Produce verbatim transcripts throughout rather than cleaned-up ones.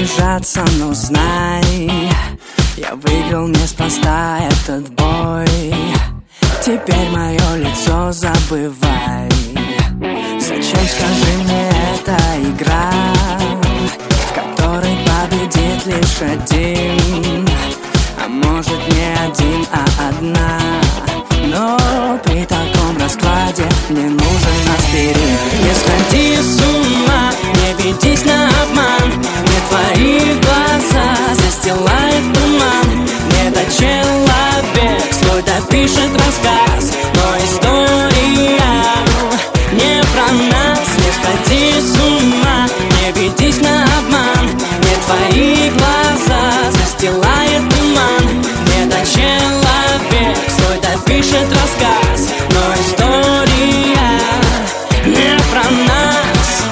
унижаться, но знай, я выиграл неспроста этот бой. Теперь мое лицо забывай. Зачем, скажи мне, эта игра, в которой победит лишь один, а может не один, а одна. Но при таком раскладе мне нужен аспирин. Не сходи с ума, не ведись на обман. Мне твои глаза застилает туман. Не до человек свой допишет рассказ, но история не про нас. Не сходи с ума, не ведись на обман. Мне твои глаза застилает туман. Не до человек свой допишет рассказ, но история не про нас.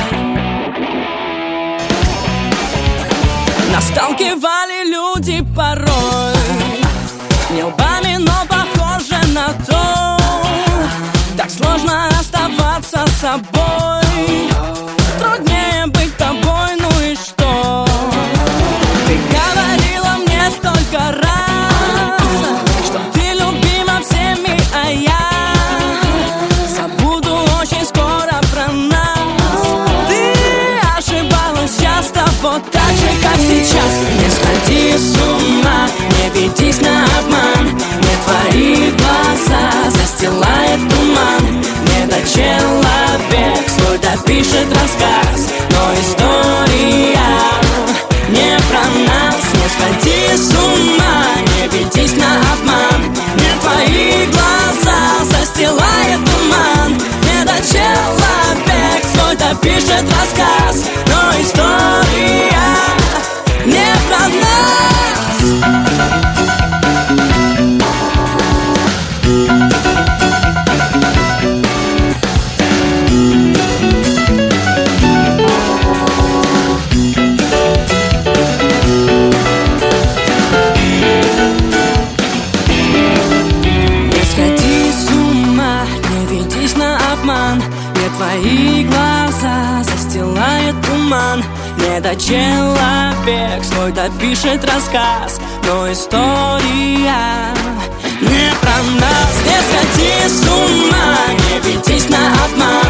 Нас сталкивали люди порой, не лбами, но похоже на то. Так сложно оставаться собой, труднее быть тобой, ну и что? Ты говорила мне столько раз, что ты любима всеми, а я забуду очень скоро про нас. Ты ошибалась часто, вот так же, как сейчас. Не сходи с ума, не ведись на обман. Мне твои глаза застилает туман. Не до человек свой допишет рассказ, но история не про нас. Не сходи с ума, не ведись на обман. Мне твои глаза застилает туман. Не до человек свой допишет рассказ, но история не про нас. Мне твои глаза застилает туман. Не до человек свой допишет рассказ, но история не про нас. Не сходи с ума, не ведись на обман.